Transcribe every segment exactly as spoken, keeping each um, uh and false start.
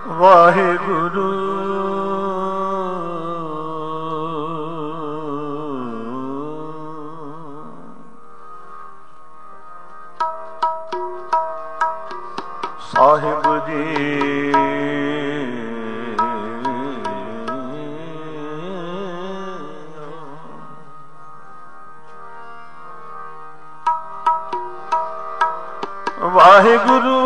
ਵਾਹਿਗੁਰੂ ਸਾਹਿਬ ਜੀ ਵਾਹਿਗੁਰੂ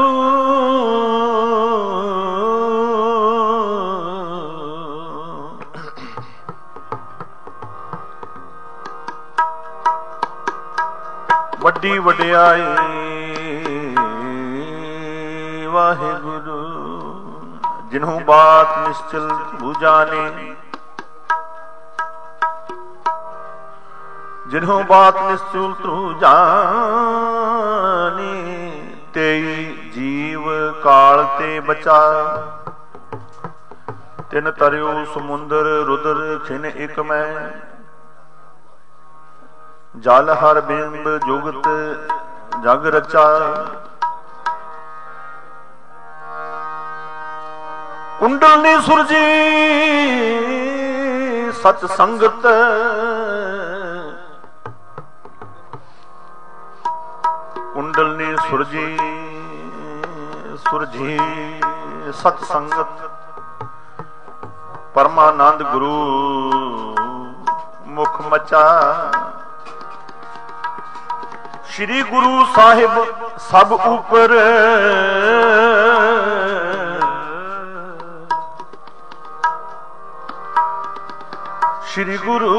ਵੱਡੀ ਵਡਿਆਈ ਵਾਹਿਗੁਰੂ ਜਿਨਹੁ ਬਾਤ ਨਿਸ਼ਚਲ ਬੁਝਾਨੇ ਜਿਨਹੁ ਬਾਤ ਨਿਸ਼ਚਲ ਤੂ ਜਾਨੇ ਤੇਈ ਜੀਵ ਕਾਲ ਤੇ ਬਚਾ ਤਿਨ ਤਰਿਓ ਸਮੁੰਦਰ ਰੁਦਰ ਖਿਨ ਇਕ ਮੈਂ ਜਲ ਹਰ ਬਿੰਬ ਜੁਗਤ ਜਗ ਰਚਾ ਕੁੰਡਲਨੀ ਸੁਰਜੀ ਸਚ ਸੰਗਤ ਕੁੰਡਲਨੀ ਸੁਰਜੀ ਸੁਰਜੀ ਸਤ ਸੰਗਤ ਪਰਮਾਨੰਦ ਗੁਰੂ ਮੁਖ ਮਚਾ ਸ਼੍ਰੀ ਗੁਰੂ ਸਾਹਿਬ ਸਭ ਉਪਰ ਸ਼੍ਰੀ ਗੁਰੂ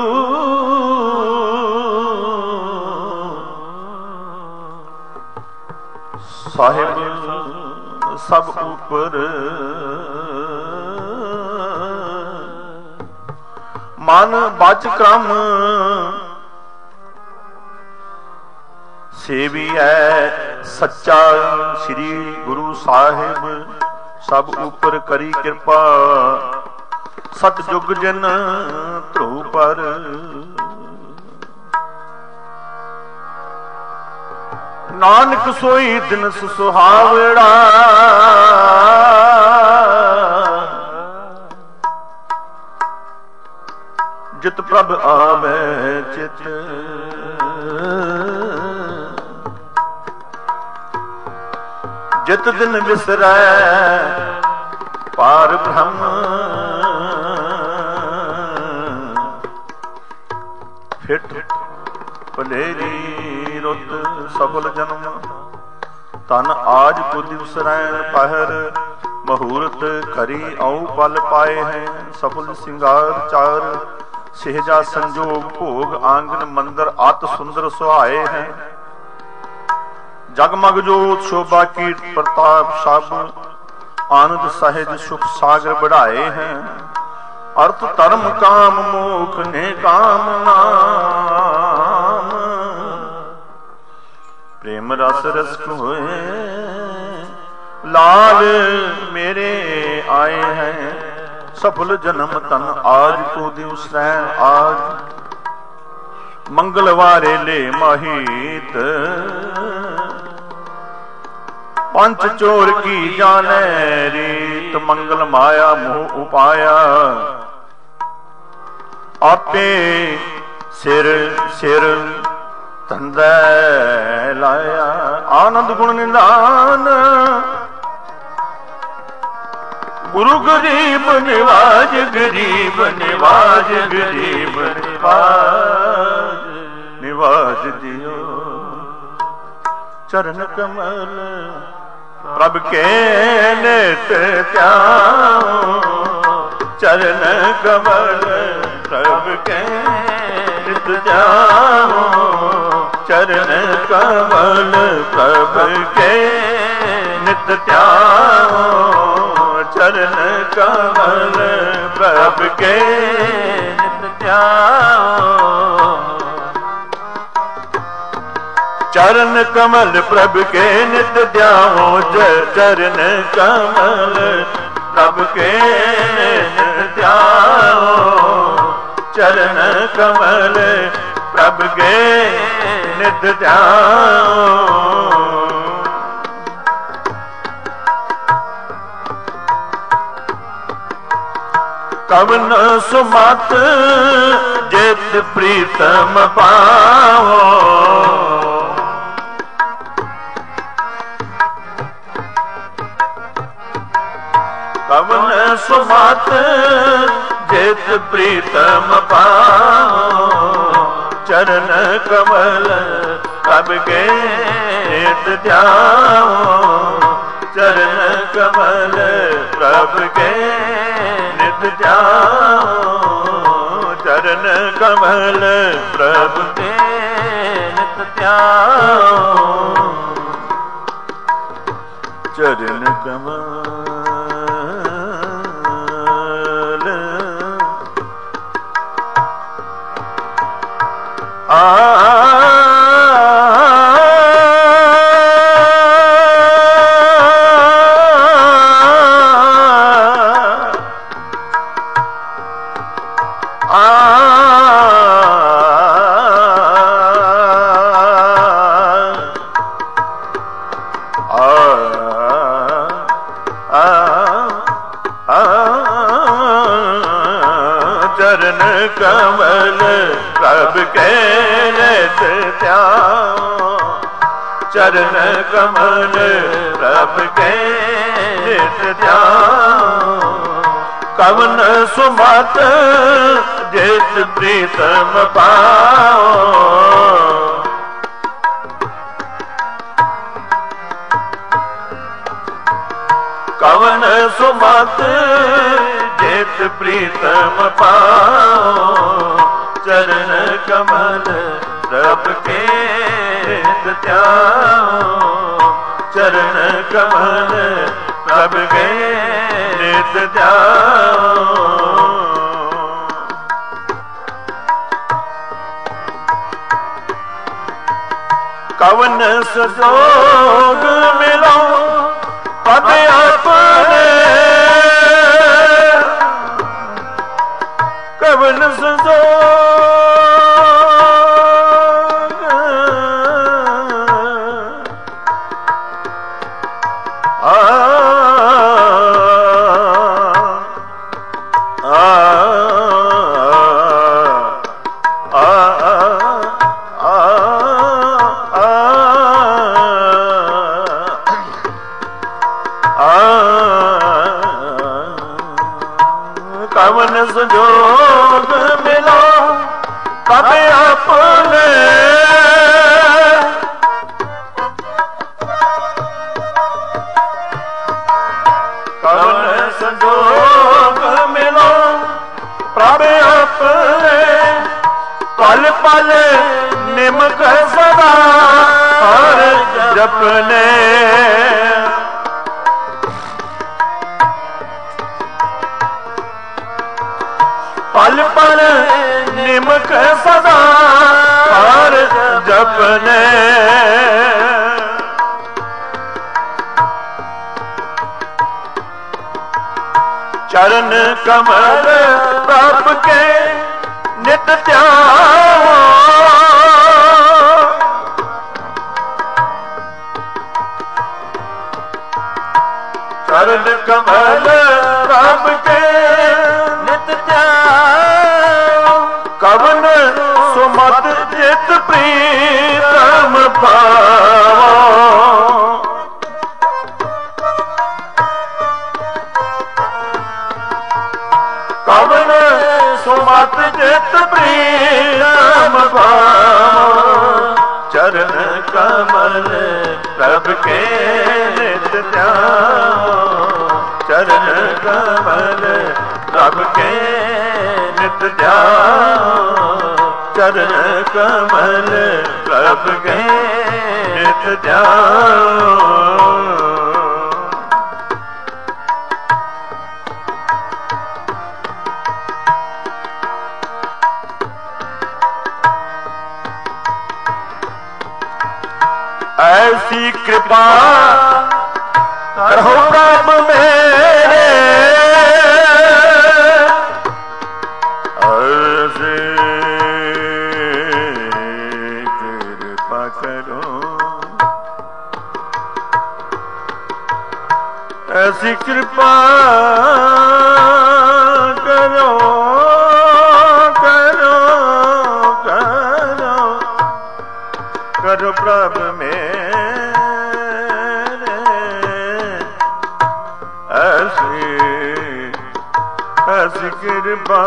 ਸਾਹਿਬ ਸਭ ਉਪਰ ਮਨ ਬਚ ਕ੍ਰਮ ਸੇਵੀਐ ਸੱਚਾ ਸ਼੍ਰੀ ਗੁਰੂ ਸਾਹਿਬ ਸਭ ਉਪਰ ਕਰੀ ਕਿਰਪਾ ਸਤ ਜੁਗ ਜਨ ਧਰੂ ਪਰ ਨਾਨਕ ਸੋਈ ਦਿਨ ਸੁਹਾਵੜਾ ਜਿਤ ਪ੍ਰਭ ਆਵੈ ਚਿਤ ਜਿਤ ਦਿਨ ਵਿਸਰੈ ਪਾਰ ਬ੍ਰਹਮ ਫਿਟ ਭਲੇਰੀ ਰੁੱਤ ਸਫਲ ਜਨਮ ਤਨ ਆਜ ਕੋ ਦਿਵਸ ਰੈਣ ਪਹਿਰ ਮਹੂਰਤ ਖਰੀ ਆਉ ਪਲ ਪਾਏ ਹੈ ਸਫਲ ਸਿੰਗਾਰ ਚਾਰ ਸਹਿਜਾ ਸੰਜੋਗ ਭੋਗ ਆਂਗਨ ਮੰਦਰ ਅਤ ਸੁੰਦਰ ਸੁਹਾਏ ਹੈ ਜਗਮਗ ਜੋਤ ਸ਼ੋਭਾ ਕੀਰਤ ਪ੍ਰਤਾਪ ਸਭ ਆਨੰਦ ਸਹਿਜ ਸੁਖ ਸਾਗਰ ਬੜਾਏ ਹੈ ਅਰਥ ਧਰਮ ਕਾਮ ਮੋਖ ਨੇ ਕਾਮ ਨਾਮ ਪ੍ਰੇਮ ਰਸ ਰਸ ਹੋਏ ਲਾਲ ਮੇਰੇ ਆਏ ਹੈ ਸਫਲ ਜਨਮ ਤਨ ਆਜ ਕੋ ਦਿਵਸ ਰੈਣ ਆਜ ਮੰਗਲਵਾਰੇ ਲੈ ਮਾਹੀਤ ਪੰਚ ਚੋਰ ਕੀ ਜਾਣੈ ਰੀਤ ਮੰਗਲ ਮਾਇਆ ਮੋਹ ਉਪਾਇਆ ਆਪੇ ਸਿਰ ਸਿਰ ਧੰਦੈ ਲਾਇਆ ਆਨੰਦ ਗੁਣ ਨਿਧਾਨ ਗੁਰੂ ਗਰੀਬ ਨਿਵਾਜ ਗਰੀਬ ਨਿਵਾਜ ਗਰੀਬ ਨਿਵਾਜ ਨਿਵਾਜ ਦਿਓ ਚਰਨ ਕਮਲ ਪ੍ਰਭ ਕੇ ਨਿਤ ਧਿਆਉ ਚਰਨ ਕਮਲ ਪ੍ਰਭ ਕੇ ਨਿਤ ਧਿਆਉ ਚਰਨ ਕਮਲ ਪ੍ਰਭ ਕੇ ਨਿਤ ਧਿਆਉ ਚਰਨ ਕਮਲ ਪ੍ਰਭ ਕੇ ਨਿਤ ਧਿਆਉ ਚਰਨ ਕਮਲ ਪ੍ਰਭ ਕੇ ਨਿਤ ਧਿਆਉ ਚਰਨ ਕਮਲ ਪ੍ਰਭ ਕੇ ਨਿਤ ਧਿਆਉ ਚਰਨ ਕਮਲ ਪ੍ਰਭ ਕੇ ਨਿਤ ਧਿਆਉ कवन सुमत जित प्रीतम पाओ। कवन सुमत जित प्रीतम पाओ। चरण कमल कब के नित ध्याओ। चरण कमल प्रभ के नित ध्याओ। चरण कमल प्रभ के नित ध्याओ। चरण कमल कमल प्रभ के नित ध्याओ। चरण कमल प्रभ के नित ध्याओ। कवन सुमत जित प्रीतम पाओ। कवन सुमत जित प्रीतम पाओ। चरण कमल प्रभ के नित ध्याओ। चरण कमल प्रभ के नित ध्याओ। कवन संजोग मिलो पद अपने। कवन संजोग आ आ कवन संजोग मिलो तब अपने। कवन संजोग मिलो प्रभ अपने। पल पल निमक सदा हर जपने। पल पल निमक सदा हर जपने। चरण कमल प्रभ के नित ध्याओ। चरण कमल प्रभ के नित ध्याओ। कवन सुमत जित प्रीतम पाओ। कवन सुमत जित प्रीतम पाओ। चरण कमल प्रभ के नित ध्याओ। चरण कमल प्रभ के नित ध्याओ। चरण कमल प्रभ के नित ध्याओ। ऐसी कृपा करो प्रभ मेरे। ऐसी कृपा करो। ऐसी कृपा करो करो करो करो प्रभु मेरे ऐसी ऐसी कृपा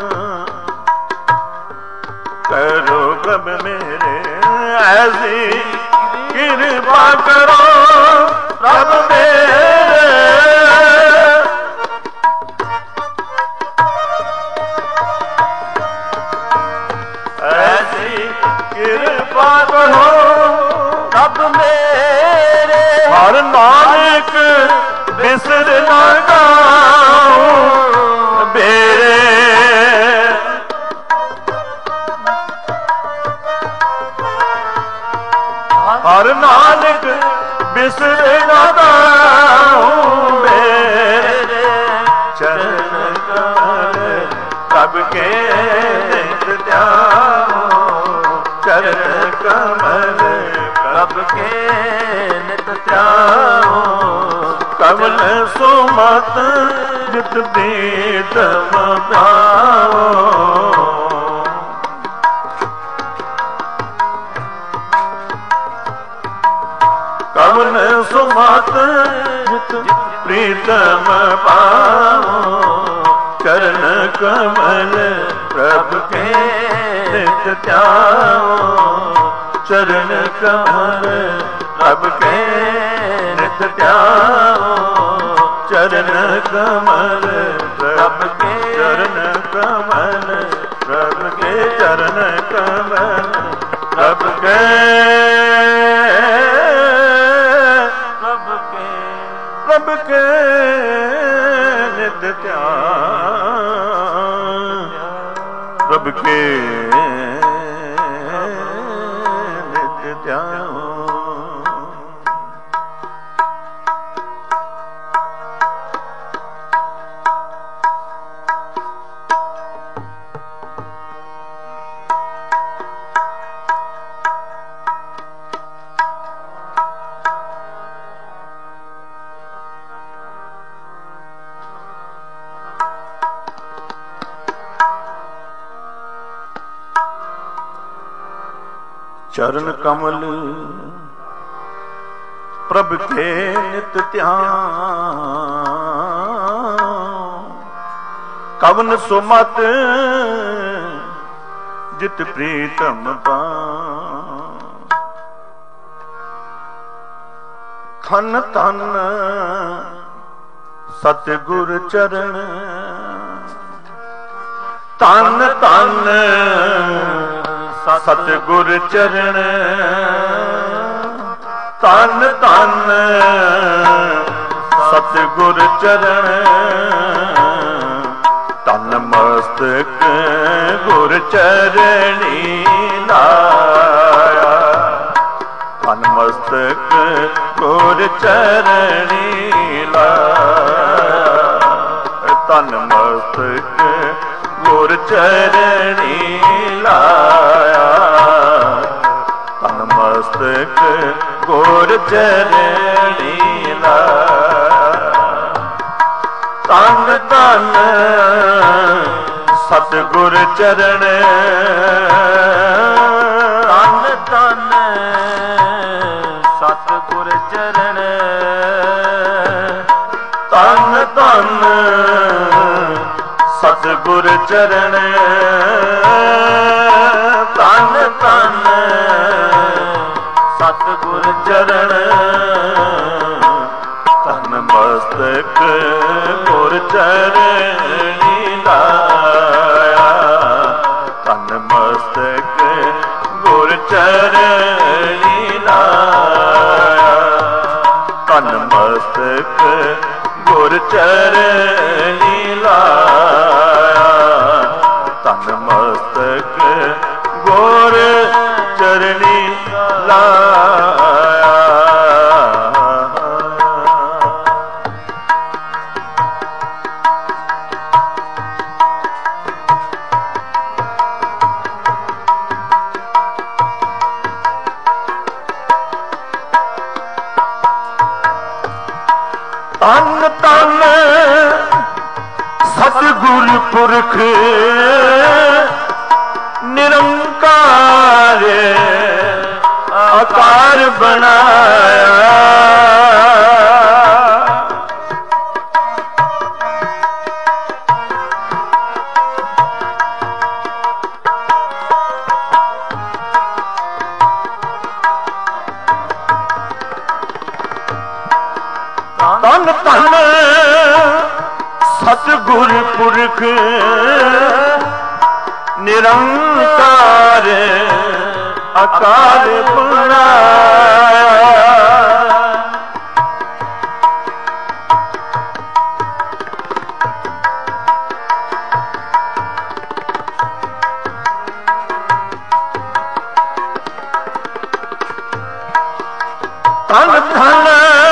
करो प्रभु मेरे ऐसी कृपा करो प्रभु मेरे ऐसी कृपा करो प्रभु मेरे हर नानक बिसर न गाऊं मेरे हर नानक बिसर न गाऊं मेरे चरण कमल प्रभ के नित ध्याऊं चरण कमल प्रभ के नित ध्याऊं कमल सुमत जित प्रीतम पाओ कमल सुमत जित प्रीतम पाओ चरण कमल प्रभु के नित ध्याओ चरण कमल प्रभु के नित ध्याओ चरण कमल प्रभु के चरण कमल प्रभु के चरण कमल प्रभु के प्रभु के नित ध्यान प्रभु के नित ध्यान चरण कमल प्रभु के नित ध्यान कवन सुमत जित प्रीतम पान थन तन सतगुर चरण तन तन सतगुर चरण तन तन सतगुर चरण तन मस्तक गुर चरणी लाया तन मस्तक गुर चरणी लाया तन मस्तक गुर चरणी लाया तन मस्तक गुर चरणी लाया तन तन सतगुर चरण तन तन सतगुर चरण तन तन सतगुर चरण तन तन सतगुर चरण तन मस्तक गुर चरणी लाया तन मस्तक गुर चरणी लाया तन मस्तक गुर चरणी लाया तन मस्तक गुर चरणी लाया तन तन सतगुर सतगुर पुरख निरंकार आकार बनाया। तन तन सतगुर पुरख निरंकार आकार बनाया। तन धन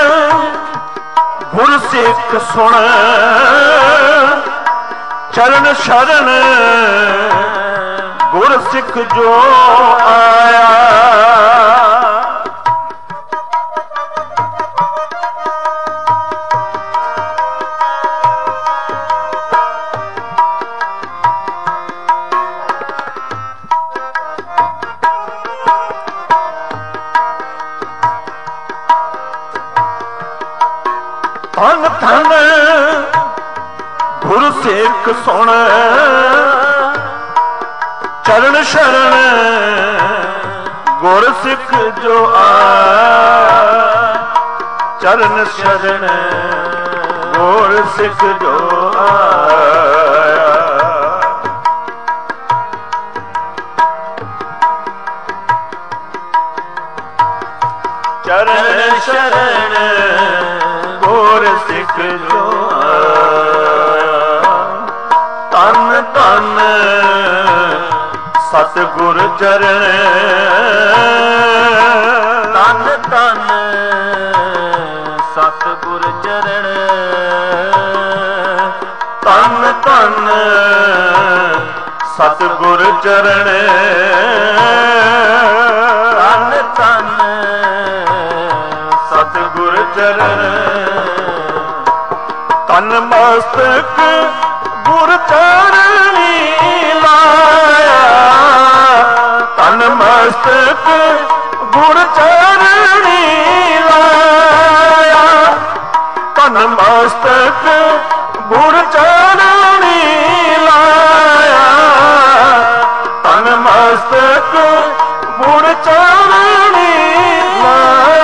गुर सिख सुन चरण शरण गुर सिख जो आया। धन धन गुरु सिख सुन चरण शरण गुर सिख जो आया। चरण शरण गुर सिख जो आया। चरण शरण गुर सिख जो आया। तन तन सतगुर चरण तन तन सतगुर चरण तन तन सतगुर चरण तन तन सतगुर चरण। तन मस्तक गुर चरणी लाया। तन मस्तक गुर चरणी लाया। तन मस्तक गुर चरणी लाया। तन मस्तक गुर चरणी लाया।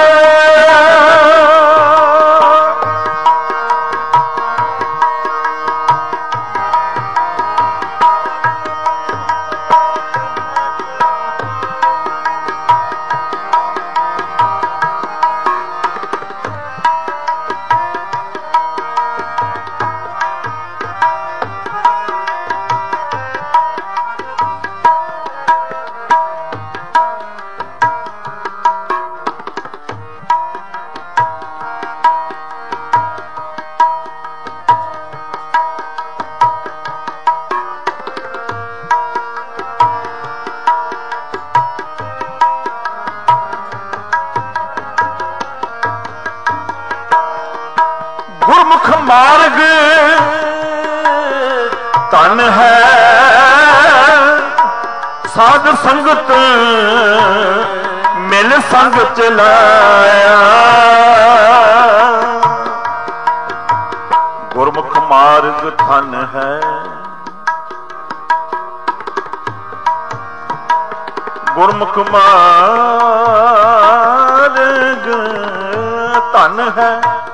गुरमुख मार्ग तन है साध संगत मिल संग चलाया। गुरमुख मार्ग तन है गुरमुख मार्ग तन है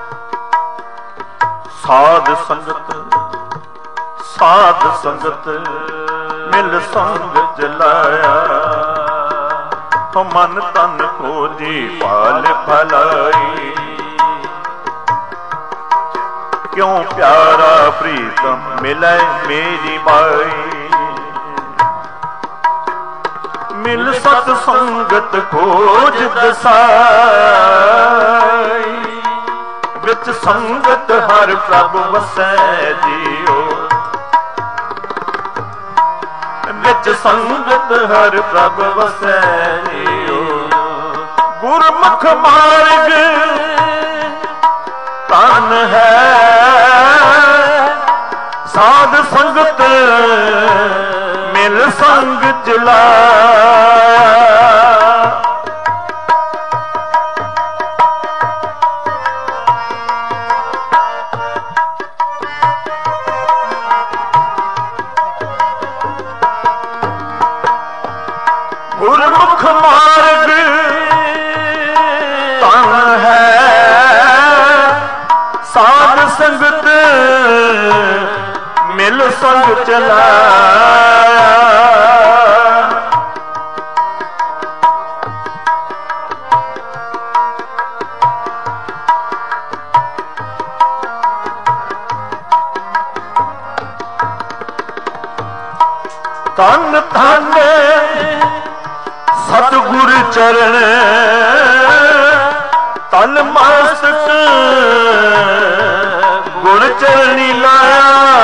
साध संगत साध संगत मिल संग जलाया। मन तन को जी पाल भलाई क्यों प्यारा प्रीतम मिले मेरी बाई। मिल सत संगत खोज दसाई। विच संगत हर प्रभ वसै जियो। विच संगत हर प्रभ वसै जियो। गुरमुख मार्ग तन है साध संग संग चलाया। गुरमुख मार्ग तन है, साध संगत मिल संग चलाया। तन धन सतगुर चरण, तन मस्तक गुर चरणी लाया।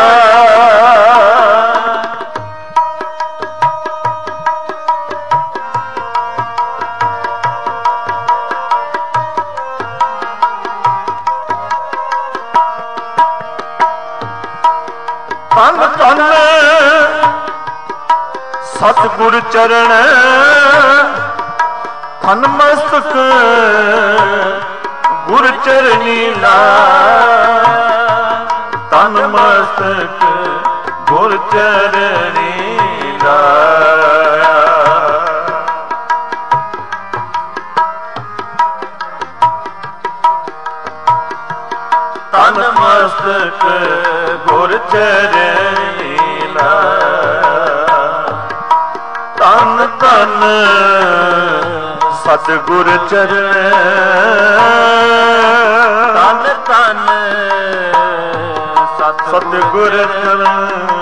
तन तन सतगुर चरण, तन मस्तक गुर चरणी लाया। तन मस्तक गुर चरणी लाया। तन मस्तक गुर चरणी लाया। तन तन सतगुर चरण, तन तन सतगुर चरण,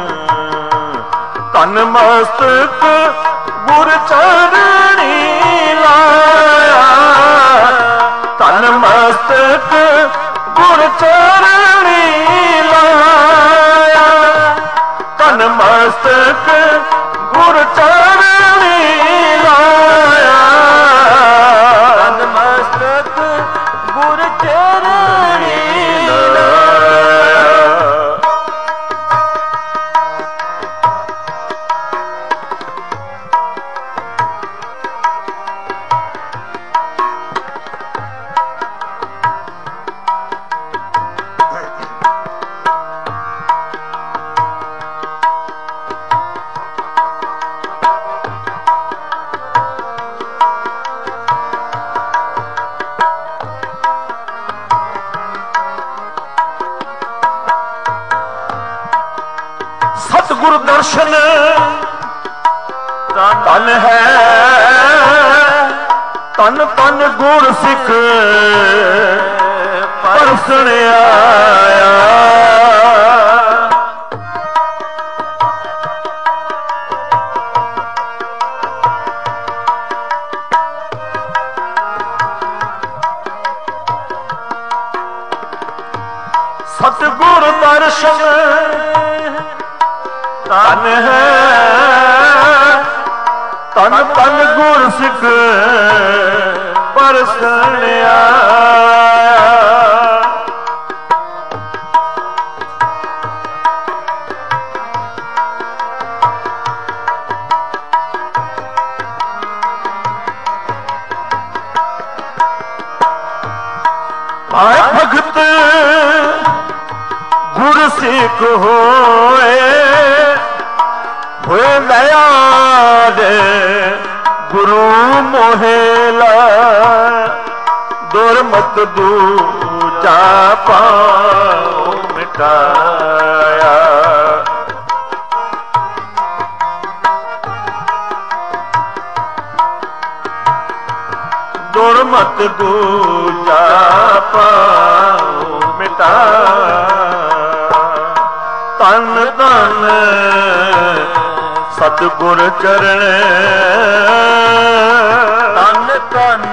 तन मस्तक गुर चरणी लाया। तन मस्तक गुर चरणी लाया। तन मस्तक गुर चरणी लाया। तन मस्तक गुर चरणी लाया। सतगुर दर्शन तन है, तन तन गुर सिख परसन आया। सतगुर दर्शन तन है, तन तन गुर सिख परसन आया। भाई भगत गुर सिख होए, होए दया दे गुरु मोहेला। दुर्मत दूजा पाँव मिटाया। दुर्मत दूजा पाँव मिटाया। तन तन सतगुर चरण, तन तन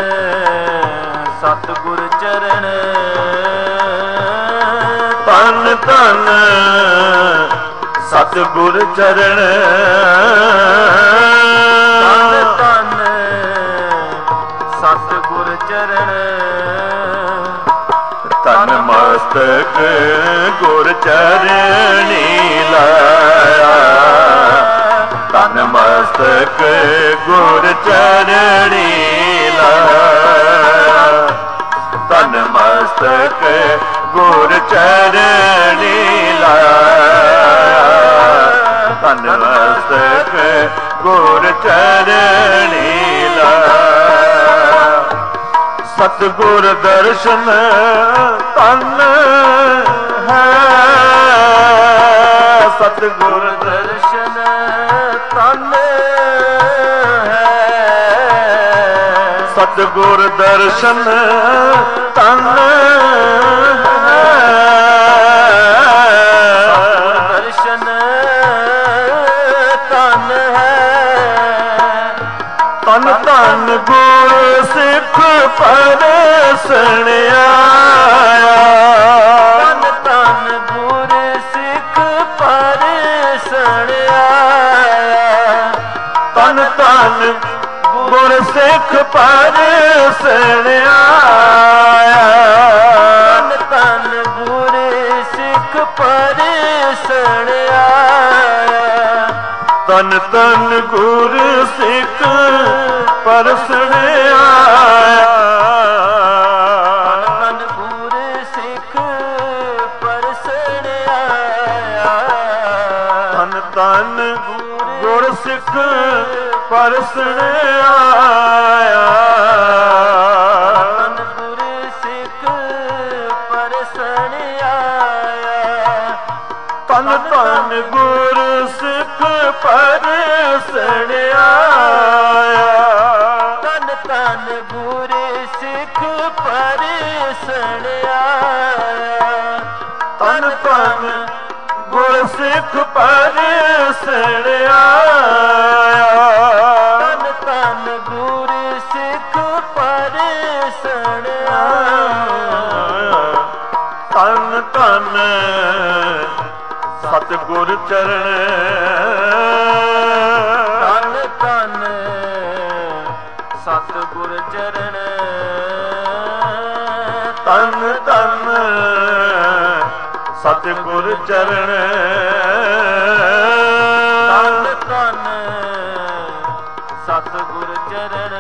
सतगुर चरण, तन तन सतगुर चरण, तन तन सतगुर चरण। तन मस्तक गुर चरणी लाया। ਮਸਤਕ ਗੁਰ ਚਰਣੀ ਲਾਇਆ, ਤਨ ਮਸਤਕ ਗੁਰ ਚਰਣੀ ਲਾਇਆ, ਤਨ ਮਸਤਕ ਗੁਰ ਚਰਣੀ ਲਾਇਆ। ਸਤਿਗੁਰ ਦਰਸ਼ਨ ਤਨ ਹੈ, ਸਤਿਗੁਰ ਦਰਸ਼ਨ ਤਨ ਹੈ, ਸਤਿਗੁਰ ਦਰਸ਼ਨ ਤਨ ਹੈ, ਦਰਸ਼ਨ ਤਨ ਹੈ। ਤਨ ਤਨ ਗੁਰ ਸਿੱਖ ਪਰਸਣ ਆਇਆ, ਤਨ ਤਨ ਗੁਰ ਸਿੱਖ ਪਰਸਣ ਆਇਆ, ਤਨ ਤਨ ਗੁਰ ਸਿੱਖ ਪਰਸਣ ਆਇਆ, ਤਨ ਤਨ ਗੁਰ ਸਿੱਖ ਪਰਸਣ ਆਇਆ, ਤਨ ਤਨ ਗੁਰ ਸਿੱਖ ਪਰਸਣ ਆਇਆ, ਤਨ ਗੁਰ ਸਿੱਖ ਪਰਸਣ ਆਇਆ, ਤਨ ਤਨ ਗੁਰ ਸਿੱਖ ਪਰਸਣ ਆਇਆ, ਤਨ ਗੁਰ ਸਿੱਖ ਪਰਸਣ ਆਇਆ, ਤਨ ਤਨ ਗੁਰ ਸਿੱਖ ਪਰਸਣ ਆਇਆ, ਤਨ ਤਨ ਗੁਰ ਸਿੱਖ ਪਰਸਣ ਆਇਆ, ਤਨ ਤਨ ਗੁਰ ਸਿੱਖ ਪਰਸਣ ਆਇਆ, ਤਨ ਤਨ ਗੁਰ ਸਿੱਖ ਪਰਸਣ ਆਇਆ, ਤਨ ਤਨ ਸਤਿਗੁਰ ਚਰਨ, ਤਨ ਤਨ ਸਤਿਗੁਰ ਚਰਨ, ਤਨ ਤਨ ਸਤਿਗੁਰ ਚਰਨ, ਤਨ ਤਨ ਸਤਿਗੁਰ ਚਰਨ,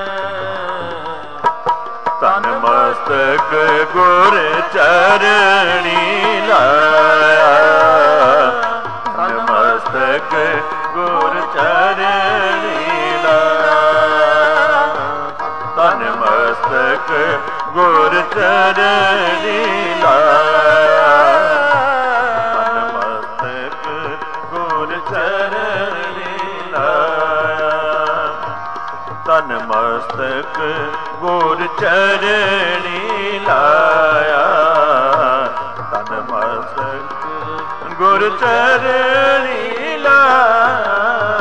ਤਨ ਮਸਤਕ ਗੁਰ ਚਰਣੀ ਲਾਇਆ, ਤਨ ਮਸਤਕ ਗੁਰ ਚਰਣੀ ਲਾਇਆ, ਤਨ ਮਸਤਕ ਗੁਰ ਚਰਣੀ ਲਾਇਆ, ਤਨ ਮਸਤਕ ਗੁਰ ਚਰਣੀ ਲਾਇਆ, ਤਨ ਮਸਤਕ ਗੁਰ ਚਰਣੀ ਲਾਇਆ, ਤਨ ਮਸਤਕ ਗੁਰ ਚਰਣੀ ਲਾਇਆ।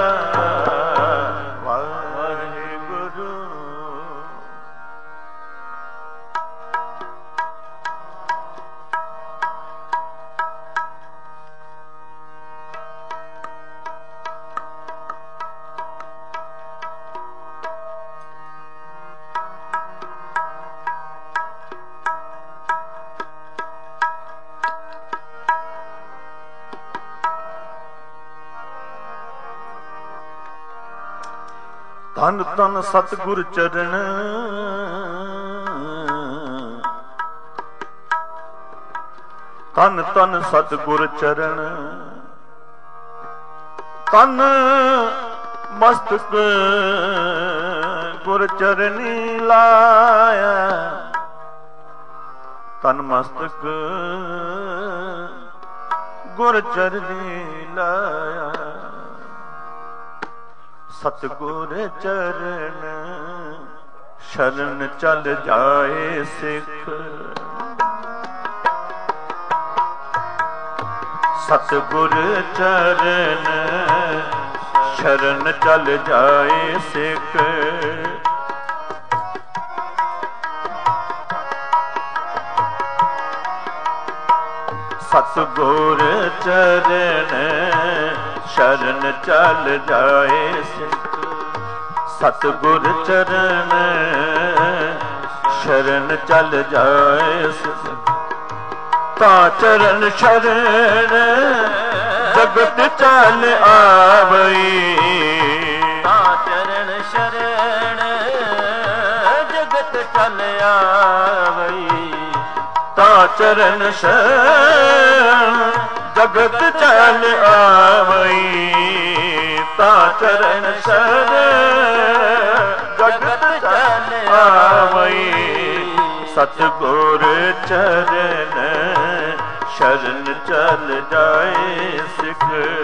ਵਾਹਿਗੁਰੂ ਧੰਨ ਧੰਨ ਸਤਿਗੁਰ ਚਰਨ, ਧੰਨ ਧੰਨ ਸਤਿਗੁਰ ਚਰਨ, ਤਨ ਮਸਤਕ ਗੁਰ ਚਰਨੀ ਲਾਇਆ, ਤਨ ਮਸਤਕ ਗੁਰ ਚਰਨੀ ਲਾਇਆ, ਸਤਿਗੁਰ ਚਰਨ ਸ਼ਰਨ ਚਲ ਜਾਏ ਸਿੱਖ, ਸਤਿਗੁਰ ਚਰਨ ਸ਼ਰਨ ਚਲ ਜਾਏ ਸਿੱਖ, ਸਤਿਗੁਰ ਚਰਨ ਸ਼ਰਨ ਚਲ ਜਾਏ ਸਿੱਖ, ਸਤਿਗੁਰ ਚਰਨ ਸ਼ਰਨ ਚਲ ਜਾਏ ਸਿੱਖ, ਤਾਂ ਚਰਨ ਸ਼ਰਨ ਜਗਤ ਚਲ ਆਵਈ, चल आवई। ता चरण शरण जगत चल आवई। ता चरण शरण जगत चल आवई। सतगुर चरण शरण चल जाए सिख।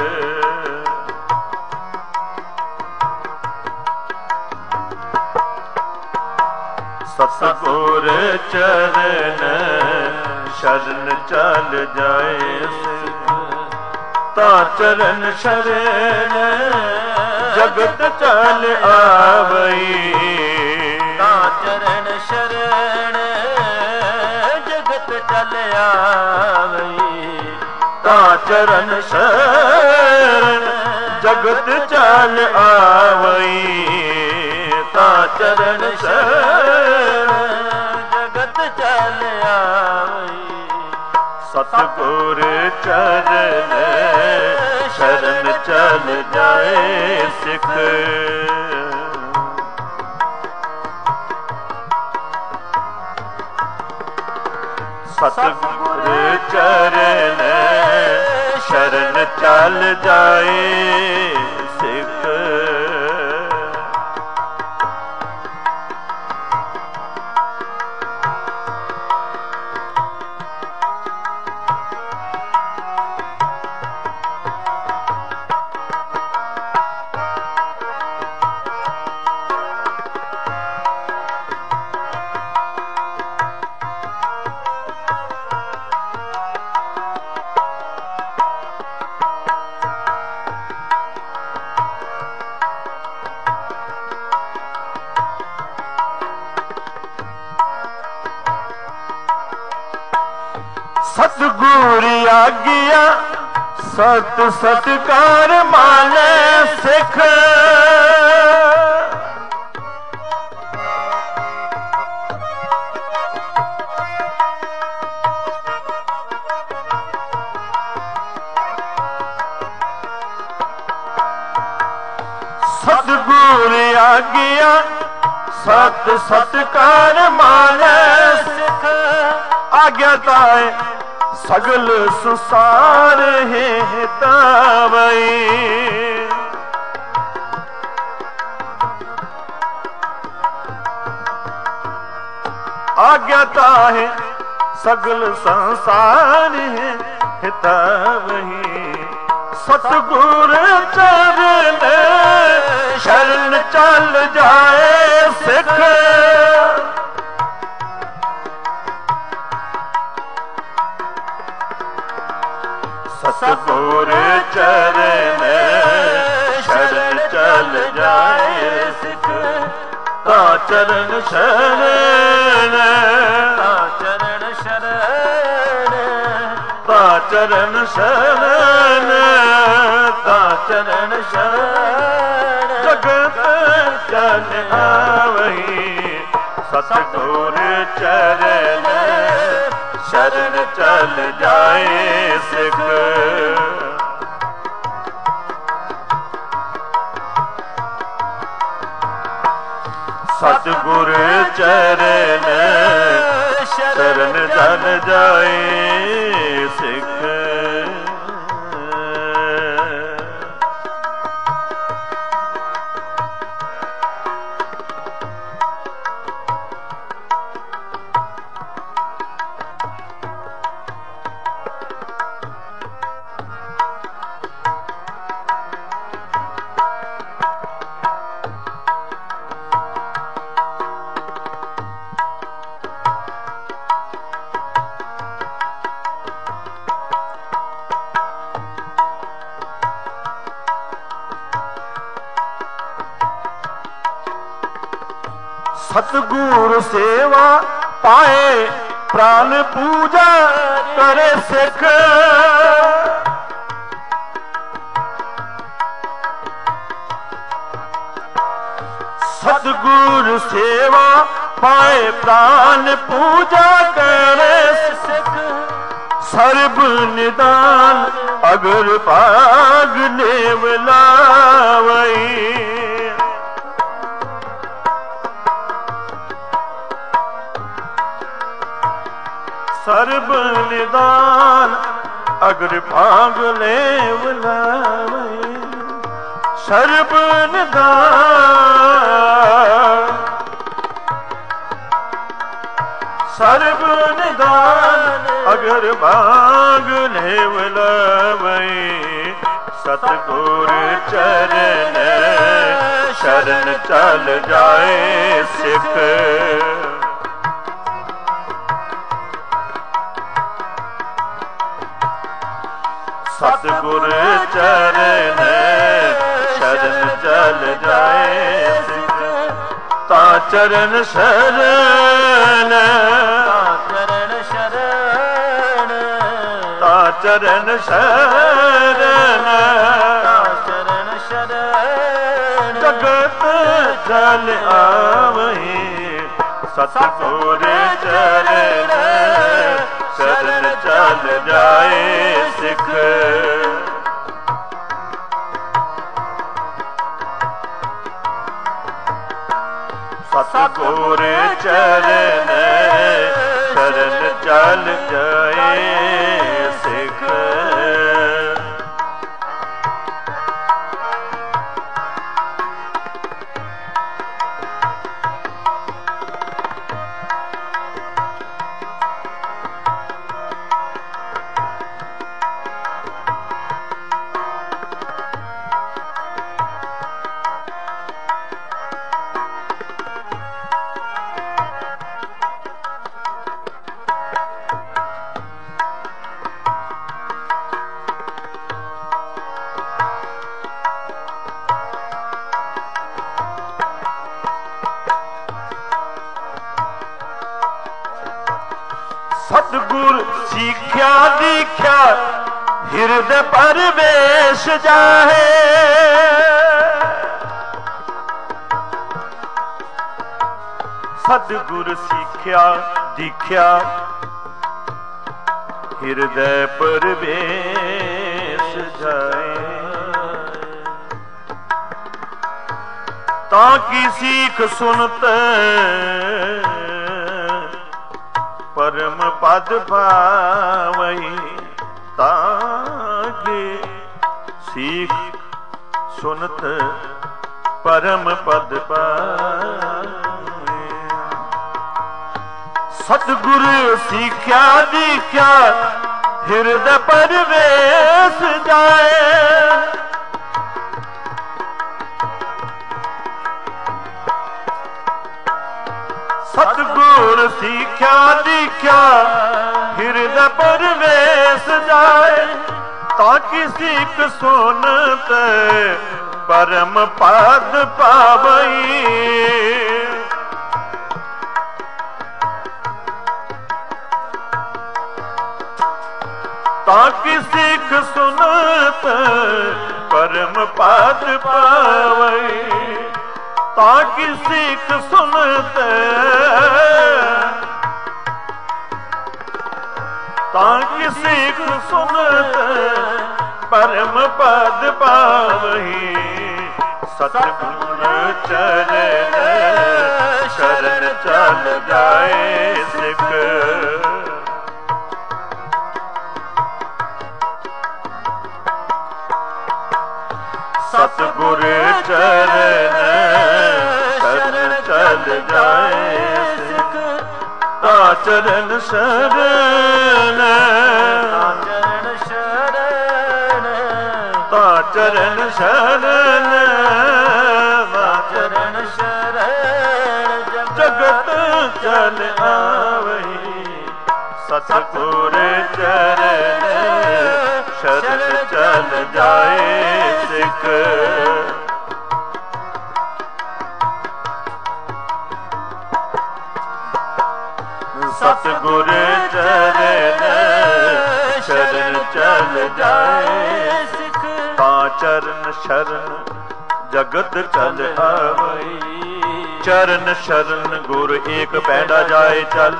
सतगुर चरण शरण चल जाए सिख। ता चरण शरण जगत चल आवई। ता चरण शरण जगत चल आवई। ता चरण शरण जगत चल आवई। ता चरण शरण जगत चल आवई। सतगुर चरण शरण चल जाए सिख। सतगुर चरण शरण चल जाए सिख। सतगुर आज्ञा सत सत्कार माने सिख। सतगुर आज्ञा सत सत्कार माने सिख। आज्ञाताए सगल सुसार है हितावई। आज्ञाता है सगल संसार है हितावई। सतगुर चरण शरण चल जाए सिख। सतगुर चरण शरण चल जाए सिख। ता चरण शरण ता चरण शरण ता चरण शरण ता चरण शरण जगत चल आवई। सतगुर चरण शरण चल जाए सिख। सतगुर चरण शरण चल जाए सिख। सतगुर सेवा पाए प्राण पूजा करे सिख। सतगुर सेवा पाए प्राण पूजा करे सिख। सर्ब निदान अगर पाग नेव लावई। ਸਰਬ ਨਿਦਾਨ ਅਗਰ ਭਾਗ ਲੇਵ ਲਾਵੇ ਸਰਬ ਨਿਦਾਨ ਸਰਬ ਨਿਦਾਨ ਅਗਰ ਭਾਗ ਲੇਵ ਲਾਵੇ ਸਤਿਗੁਰ ਚਰਨ ਸ਼ਰਨ ਚਲ ਜਾਏ ਸਿੱਖ ਸਤਿਗੁਰ ਚਰਨ ਸ਼ਰਨ ਚਲ ਜਾਏ ਸਿੱਖ ਤਾਂ ਚਰਨ ਸ਼ਰਨ ਤਾਂ ਚਰਨ ਸ਼ਰਨ ਤਾਂ ਚਰਨ ਸ਼ਰਨ ਤਾਂ ਚਰਨ ਸ਼ਰਨ ਜਗਤ ਚਲ ਆਵਹੀਂ ਸਤਿਗੁਰ ਚਰਨ ਸ਼ਰਨ ਚਲ ਜਾਏ ਸਿੱਖ ਸਤਿਗੁਰ ਚਰਨ ਸ਼ਰਨ ਚਲ ਜਾਏ ਸਿੱਖ ਸਤਿਗੁਰ ਸਿੱਖਿਆ ਦੀਖਿਆ ਹਿਰਦੈ ਪਰਵੇਸ਼ ਜਾਹੇ ਸਤਿਗੁਰ ਸਿੱਖਿਆ ਦੀਖਿਆ ਹਿਰਦੈ ਪਰਵੇਸ਼ ਜਾਏ ਤਾਂ ਕੀ ਸੀਖ ਸੁਨਤ ਪਰਮ ਪਦ ਪਾਵਈ ਤਾਂ ਕੇ ਸੀਖ ਸੁਨਤ ਪਰਮ ਪਦ ਪਾਵਈ ਸਤਿਗੁਰ ਸਿੱਖਿਆ ਦੀਖਿਆ ਹਿਰਦੈ ਪਰਵੇਸ਼ ਜਾਏ ਸਤਿਗੁਰ ਸਿੱਖਿਆ ਦੀਖਿਆ ਹਿਰਦੈ ਪਰਵੇਸ਼ ਜਾਏ ਤਾਂ ਕਿ ਸਿੱਖ ਸੁਨਤ ਪਰਮ ਪਦ ਪਾਵਈ ਤਾਂ ਕਿ ਸਿੱਖ ਸੁਨਤ ਪਰਮ ਪਦ ਪਾਵਈ ਤਾਂ ਕਿ ਸਿੱਖ ਸੁਨਤ ਤਾਂ ਕਿ ਸਿੱਖ ਸੁਨਤ ਪਰਮ ਪਦ ਪਾਵਈ ਸਤਿਗੁਰ ਚਰਨ ਸ਼ਰਨ ਚਲ ਜਾਏ ਸਿੱਖ ਸਤਿਗੁਰ ਚਰਨ ਸ਼ਰਨ ਚਲ ਜਾਏ ਸਿੱਖ ਤਾਂ ਚਰਨ ਸ਼ਰਨ ਤਾਂ ਚਰਨ ਸ਼ਰਨ ਤਾਂ ਚਰਨ ਸ਼ਰਨ ਤਾਂ ਚਰਨ ਸ਼ਰਨ ਜਗਤ ਚਲ ਆਵਈ ਸਤਿਗੁਰ ਚਰਨ ਸ਼ਰਨ ਚਲ ਜਾਏ ਸਿੱਖ ਸਤਿਗੁਰ ਚਰਨ ਸ਼ਰਨ ਚਲ ਜਾਏ ਸਿੱਖ ਤਾਂ ਚਰਨ ਸ਼ਰਨ ਜਗਤ ਚਲ ਆਵਈ ਚਰਨ ਸ਼ਰਨ ਗੁਰ ਏਕ ਪੈਂਡਾ ਜਾਏ ਚੱਲ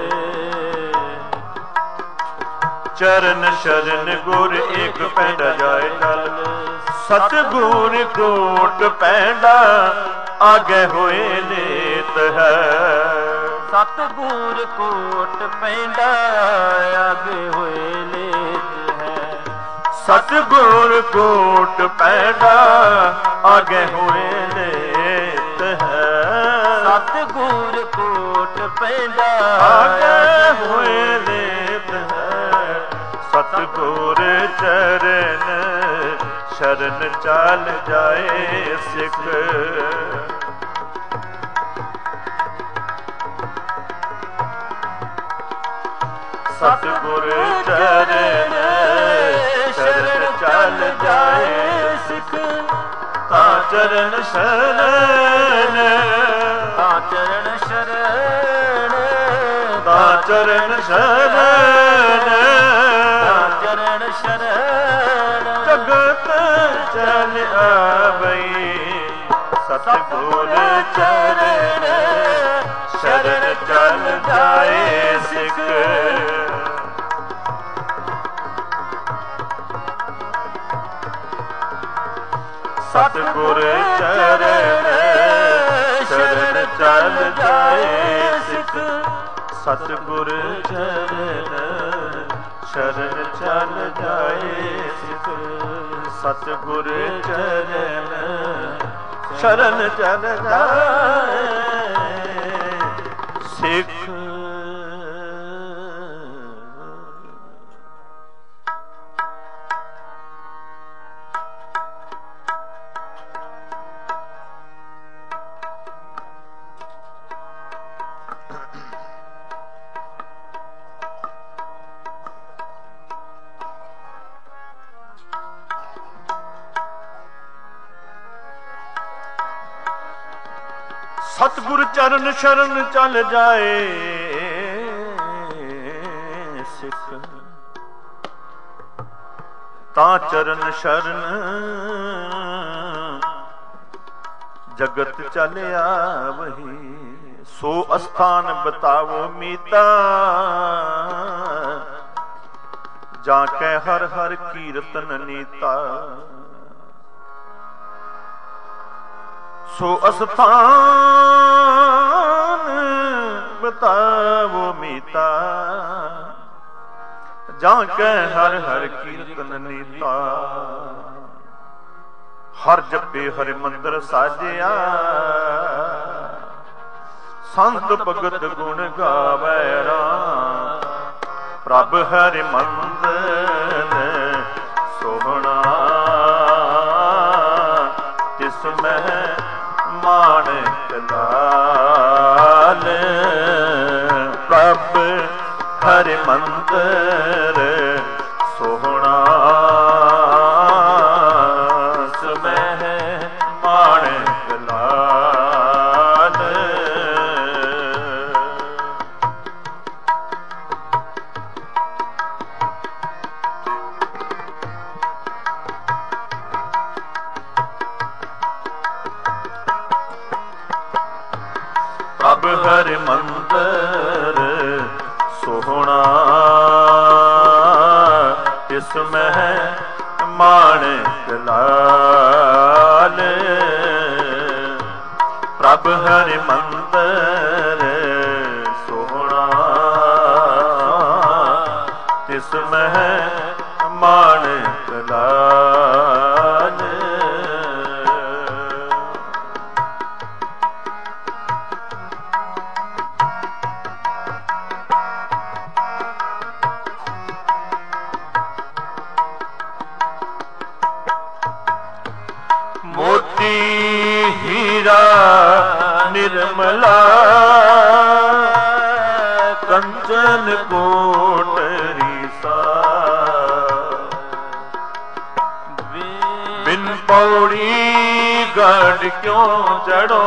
ਚਰਨ ਸ਼ਰਨ ਗੁਰ ਏਕ ਪੈਂਡਾ ਜਾਏ ਚੱਲ ਸਤਿਗੁਰ ਕੋਟ ਪੈਂਡਾ ਆਗੇ ਹੋਏ ਨੇਤ ਹੈ ਸਤਿਗੁਰ ਕੋਟ ਪੈਂਡਾ ਆਗੇ ਹੋਏ ਲੇਤ ਹੈ। ਸਤਿਗੁਰ ਕੋਟ ਪੈਂਡਾ ਆਗੇ ਹੋਏ ਲੇਤ ਹੈ। ਸਤਿਗੁਰ ਕੋਟ ਪੈਂਡਾ ਆਗੇ ਹੋਏ ਲੇਤ ਹੈ। ਸਤਿਗੁਰ ਚਰਨ ਸ਼ਰਨ ਚਲ ਜਾਏ ਸਿੱਖ। ਸਤਿਗੁਰ ਚਰਨ ਸ਼ਰਨ ਚਲ ਜਾਏ ਸਿੱਖ। ਤਾਂ ਚਰਨ ਸ਼ਰਨ ਤਾਂ ਚਰਨ ਸ਼ਰਨ ਤਾਂ ਚਰਨ ਸ਼ਰਨ ਤਾਂ ਚਰਨ ਸ਼ਰਨ ਜਗਤ ਚਲ ਆਵਈ। ਸਤਿਗੁਰ ਚਰਨ ਸ਼ਰਨ ਚਲ ਜਾਏ ਸਿੱਖ। ਸਤਿਗੁਰ ਚਰਨ ਸ਼ਰਨ ਚਲ ਜਾਏ ਸਿੱਖ। ਸਤਿਗੁਰ ਚਰਨ ਸ਼ਰਨ ਚਲ ਜਾਏ ਸਿੱਖ। ਸਤਿਗੁਰ ਚਰਨ ਸ਼ਰਨ ਚਲ ਜਾਏ ਸਿੱਖ। ਸਤਿਗੁਰ ਚਰਨ ਸ਼ਰਨ ਚਲ ਜਾਏ ਸਿੱਖ। ਤਾਂ ਚਰਨ ਸ਼ਰਨ ਜਗਤ ਚਲ ਆਵਹੀ। ਸੋ ਅਸਥਾਨ ਬਤਾਵੋ ਮੀਤਾ ਜਾਂ ਕੈ ਹਰ ਹਰ ਕੀਰਤਨ ਨੀਤਾ। ਸੋ ਅਸਥਾਨ ਬਤਾਵੋ ਮੀਤਾ ਜਾਂ ਕੈ ਹਰ ਹਰ ਕੀਰਤਨ ਨੀਤਾ। ਹਰ ਜਪੇ ਹਰਿ ਮੰਦਰ ਸਾਜਿਆ ਸੰਤ ਭਗਤ ਗੁਣ ਗਾਵੈ ਰਾਮ। ਪ੍ਰਭ ਹਰਿ ਮੰਦਰ ਸੋਹਣਾ ਤਿਸ ਮਹਿ ਮਾਣਕ ਲਾਲ। ਪ੍ਰਭ ਹਰਿ ਮੰਦਰ ਸੋਹਣਾ ਸਮਹਿ ਮਾਣਕ ਲਾਲ। ਪ੍ਰਭ ਹਰਿ ਮੰਦਰ ਸੋਹਣਾ ਤਿਸ ਮਹਿ ਮਾਣਕ ਲਾਲ। ਪ੍ਰਭ ਹਰਿ ਮੰਦਰ ਸੋਹਣਾ ਤਿਸ ਮਹਿ ਮਾਣਕ ਲਾਲ। ਮੋਤੀ ਹੀਰਾ ਨਿਰਮਲਾ ਕੰਚਨ ਕੋਟ ਰੀਸਾ। ਬਿਨ ਪੌੜੀ ਗੜ ਕਿਉਂ ਚੜੋ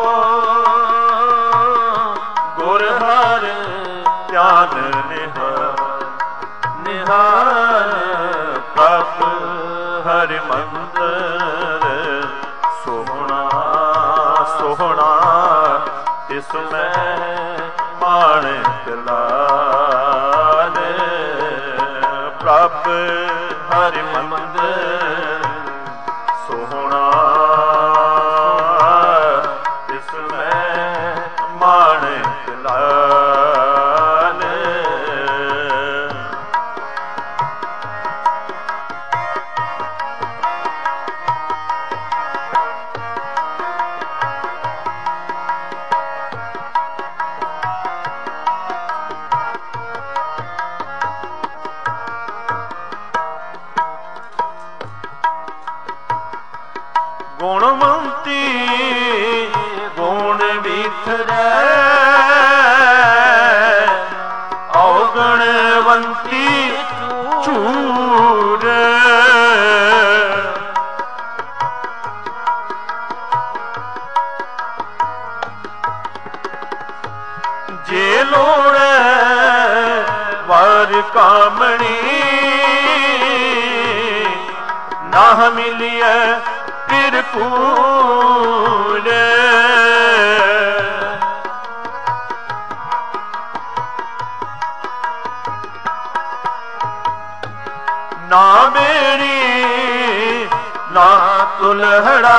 ਗੁਰ ਹਰ ਧਿਆਨ ਨਿਹਾਰ ਨਿਹਾਰ। ਪ੍ਰਭ ਹਰਿ ਮੰਦਰ ਸੋਹਣਾ ਸੋਹਣਾ ਤਿਸ ਮਹਿ ਮਾਣਕ ਲਾਲ। ਪ੍ਰਭ ਹਰਿ ਮੰਦਰ ਸੋਹਣਾ ਤਿਸ ਮਹਿ ਮਾਣਕ ਲਾਲ। ਗੁਣਵੰਤੀ ਗੁਣ ਵਿਖਰੈ ਔਗਣਵੰਤੀ ਝੂਰ ਜੇ ਲੋੜੈ ਵਰ ਕਾਮਣੀ ਨਾ ਮਿਲਿਐ ਫਿਰ ਪੂਰ ਨਾ ਮੇਰੀ ਨਾ ਤੁਲਹੜਾ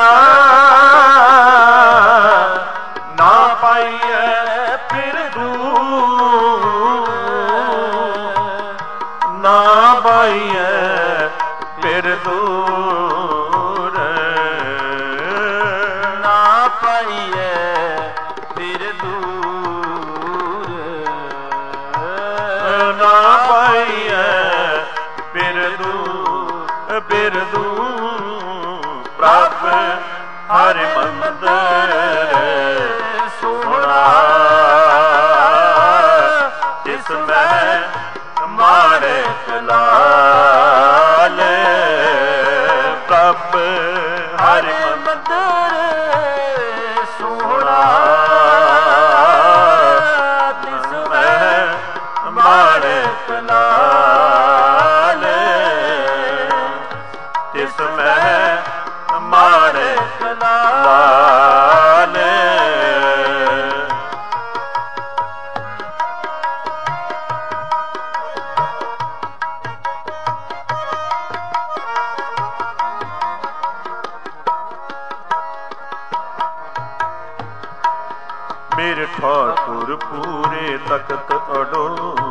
ਨਾ ਪਾਈਐ ਫਿਰ ਦੂਰ ਨਾ ਪਾਈਐ ਫਿਰ ਦੂਰ ਨਾ ਪਾਈਐ ਫਿਰ ਦੂਰ ਨਾ ਪਾਈਐ ਫਿਰ ਦੂਰ ਫਿਰ ਦੂਰ ਪ੍ਰਭ ਹਰਿ ਮੰਦਰ ਸੋਹਣਾ ਜਿਸ ਮੈਂ ਮਾਣਕ ਲਾਲ ਪ੍ਰਭ ਹਰਿ ਮੰਦਰ ਸੋਹਣਾ ਤਿਸ ਮੈਂ ਮਾਣਕ ਲਾਲ ਤਿਸ ਮੈਂ ਮਾਣਕ ਲਾਲ ਮੇਰੇ ਠਾਕੁਰ ਪੂਰੇ ਤਖਤ ਅਡੋ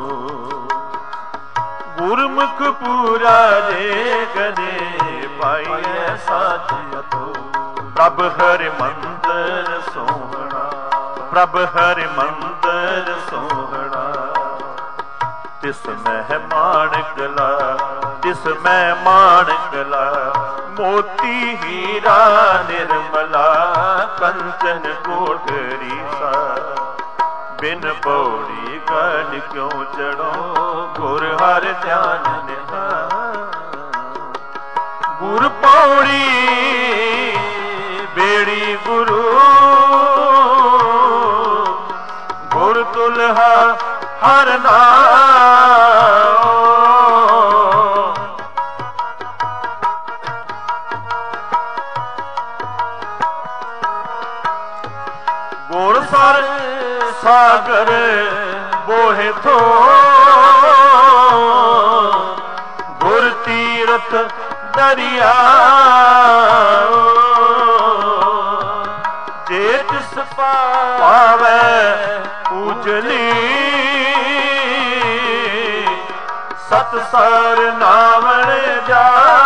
ਗੁਰਮੁਖ ਪੂਰਾ ਜੇ ਕਦੇ ਪਾਈਐ ਸਾਚਿਅਤੋ ਪ੍ਰਭ ਹਰਿ ਮੰਦਰ ਸੋਹਣਾ ਪ੍ਰਭ ਹਰਿ ਮੰਦਰ ਸੋਹਣਾ ਤਿਸ ਮਹਿ ਮਾਣਕ ਲਾ ਤਿਸ ਮੈਂ ਮਾਣਕ ਲਾ ਮੋਤੀ ਹੀਰਾ ਨਿਰਮਲਾ ਕੰਚਨ ਕੋਠਰੀ ਸਾ ਬਿਨ ਪੌੜੀ ਗਲ ਕਿਉ ਚੜੋ ਗੁਰ ਹਰਿ ਧਿਆਨ ਨਿਧਾਨ ਗੁਰ ਪੌੜੀ ਬੇੜੀ ਗੁਰੂ ਗੁਰ ਤੁਲਹਾ ਹਰ ਨਾਮ ਗੁਰ ਸਰ ਸਾਗਰ ਬੋਹਿ ਥੋ ਗੁਰ ਤੀਰਥ ਦਰਿਆ ਜੇ ਤਿਸ ਪਾਵੈ ਉਜਲੀ ਸਤਸਰ ਨਾਵਣ ਜਾ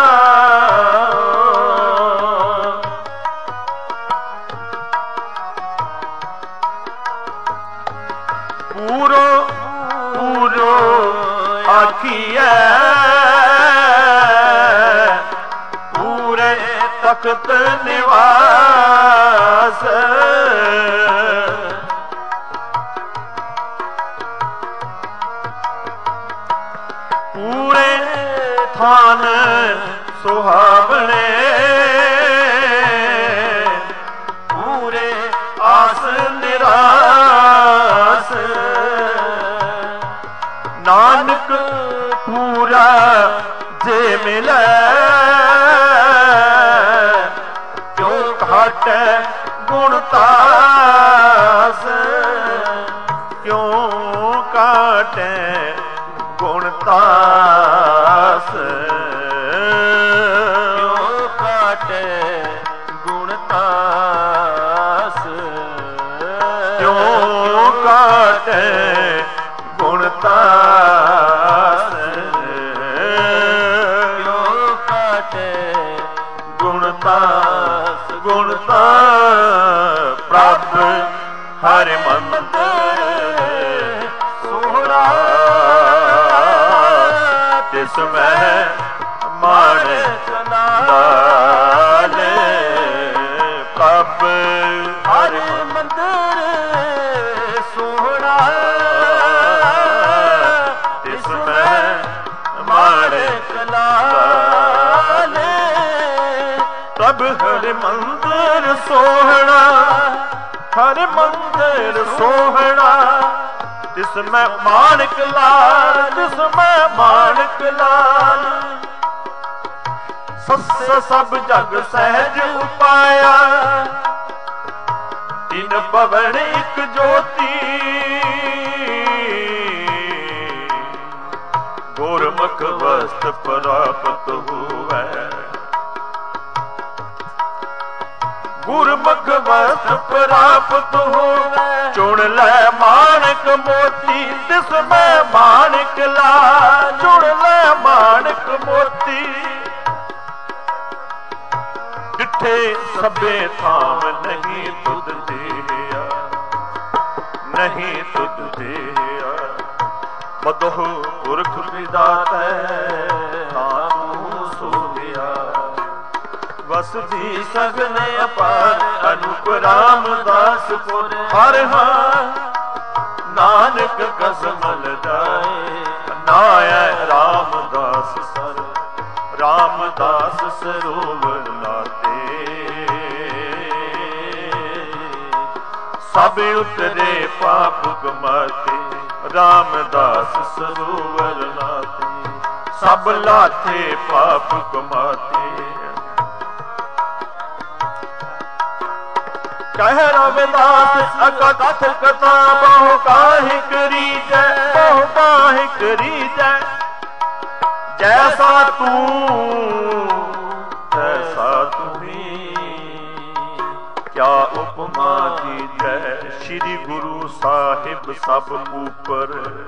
ਪੂਰੋ ਪੂਰੋ ਆਖੀਐ ਪੂਰੇ ਤਖਤ ਨਿਵਾਸ ਪੂਰੇ ਥਾਨ ਸੁਹਾਵਣੇ ਪੂਰੇ ਆਸ ਨਿਰਾਸ ਨਾਨਕ ਪੂਰਾ ਜੇ ਮਿਲੈ ਕਿਉ ਘਾਟੈ ਗੁਣ ਤਾਸ ਕਿਉ ਘਾਟੈ ਗੁਣ ਤਾਸ ਕਿਉ ਘਾਟੈ ਗੁਣ ਤਾਸ ਕਿਉ ਘਾਟੈ ਗੁਣ ਤਾਸ ਕਿਉ ਘਾਟੈ ਗੁਣ ਤਾਸ ਗੁਣ ਤਾਸ ਪ੍ਰਭ ਹਰਿ ਮੰਦਰ ਸੋਹਣਾ ਤਿਸ ਮਹਿ ਮਾਣਕ ਲਾਲ ਪ੍ਰਭ ਹਰ ਮੰਦਰ ਸੋਹਣਾ, ਹਰ ਮੰਦਰ ਸੋਹਣਾ, ਤਿਸ ਮੈਂ ਮਾਣਕ ਲਾਲ, ਤਿਸ ਮੈਂ ਮਾਣਕ ਲਾਲ। ਸੱਸ ਸਭ ਜਗ ਸਹਿਜ ਉਪਾਇਆ, ਤਿਨ ਭਵਨ ਇੱਕ ਜੋਤੀ। ਗੁਰਮੁਖ ਵਸਤ ਪ੍ਰਾਪਤ ਹੋਵੈ, ਗੁਰਮੁਖ ਵਸਤ ਪ੍ਰਾਪਤ ਹੋਵੈ। ਚੁਣ ਲੈ ਮਾਣਕ ਮੋਤੀ, ਤਿਸ ਮੈਂ ਮਾਣਕ ਲਾਲ। ਚੁਣ ਲੈ ਮਾਣਕ ਮੋਤੀ, ਡਿਠੇ ਸਭੇ ਥਾਮ ਨਹੀਂ ਤੁਧ ਦੇਆ, ਨਹੀਂ ਤੁਧ ਦੇਆ। ਮਦੋਹ ਪੁਰਖ ਵਿਦਾਤੈ, ਤਾਂ ਤੂੰ ਸੋਧਿਆ। ਵਸਦੀ ਸਗਨ ਅਪਾਰ, ਅਨੂਪ ਰਾਮਦਾਸ ਪੁਰ। ਹਰ ਹਾਂ ਨਾਨਕ ਕਸਮਲ ਜਾਏ, ਨਾਇ ਰਾਮਦਾਸ ਸਰ। ਰਾਮਦਾਸ ਸਰੋਵਰ ਲਾਤੇ, ਸਭ ਉਤਰੇ ਪਾਪ ਗਮਾਤੇ। ਰਾਮਦਾਸ ਸਰੋਵਰ ਲਾਤੇ, ਸਭ ਲਾਥੇ ਪਾਪ ਗਮਾਤੇ। ਕਹਿ ਰਵਿਦਾਸ ਅਕਥ ਕਥਾ, ਬਹੁ ਕਾਹਿ ਕਰੀਜੈ, ਬਹੁ ਕਾਹਿ ਕਰੀਜੈ। ਜੈਸਾ ਤੂੰ ਤੈਸਾ ਤੁਮੀ, ਕਿਆ ਉਪਮਾ ਦੀਜੈ। ਸ਼੍ਰੀ ਗੁਰੂ ਸਾਹਿਬ ਸਭ ਉਪਰ,